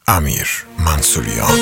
امیر منصوریان.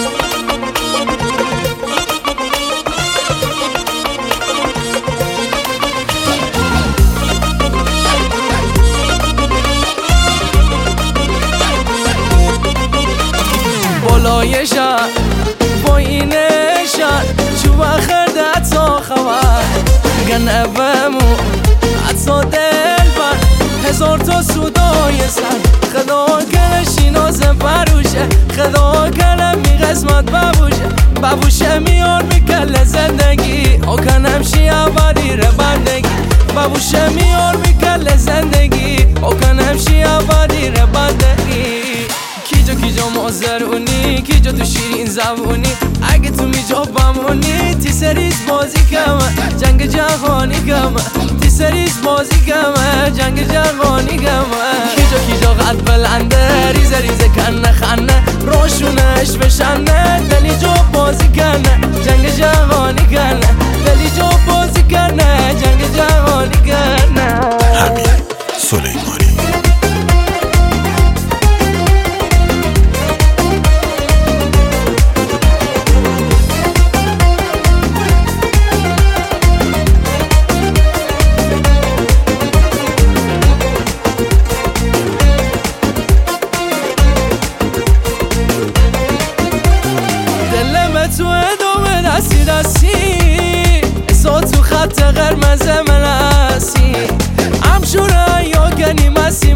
بالای شهر پایین شهر چوب خردت تا خبر گنه بمو حتی دل بر هزار تا سودای سر خدا کنه شیناز بروشه خدا کنه می قسمت ببوشه میار میکل زندگی او کنم شی اولی رو بردگی ببوشه میار میکل زندگی او کنم شی اولی رو بردگی کیجا مازرونی کیجا تو شیرین زبونی اگه تو میجا بمونی تی سریز بازی کمه جنگ جهانی کمه تی سریز بازی کمه جنگ جهانی کمه کیجا قد بلنده ریزه کنه خنه روشونش بشنه دلی جو بازی کنه جنگ جهانی کنه دلی جو بازی کنه جنگ جهانی کنه. امیر سلیمانی. تو ادامه دستی احسا تو خط قرمز من هستی همشوره یا گنی مسی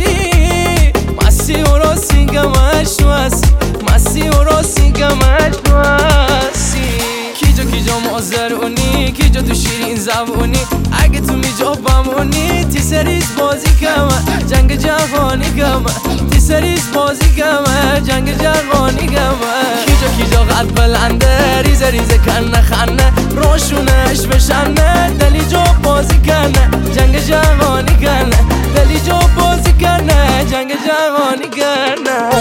و راستی گمش تو هستی مسی و راستی گمش تو هستی کیجا مازرونی کیجا تو شیرین زبونی اگه تو میجا بمونی تی سریز بازی کمه جنگ جهانی کمه تی سریز بازی کمه جنگ جهانی کمه کیجا قد بلنده ریزه کنه خنه روشونش بشنه دلی جو بازی کنه جنگ جهانی کنه دلی جو بازی کنه جنگ جهانی کنه.